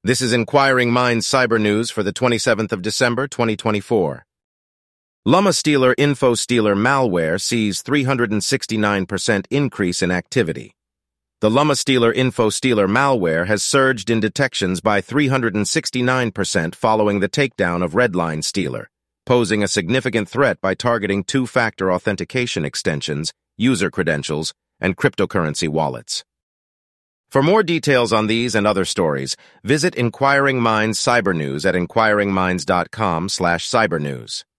This is Inquiring Minds Cyber News for the 27th of December, 2024. LumaStealer InfoStealer malware sees 369% increase in activity. The LumaStealer InfoStealer malware has surged in detections by 369% following the takedown of Redline Stealer, posing a significant threat by targeting two-factor authentication extensions, user credentials, and cryptocurrency wallets. For more details on these and other stories, visit Inquiring Minds Cyber News at inquiringminds.com/cybernews.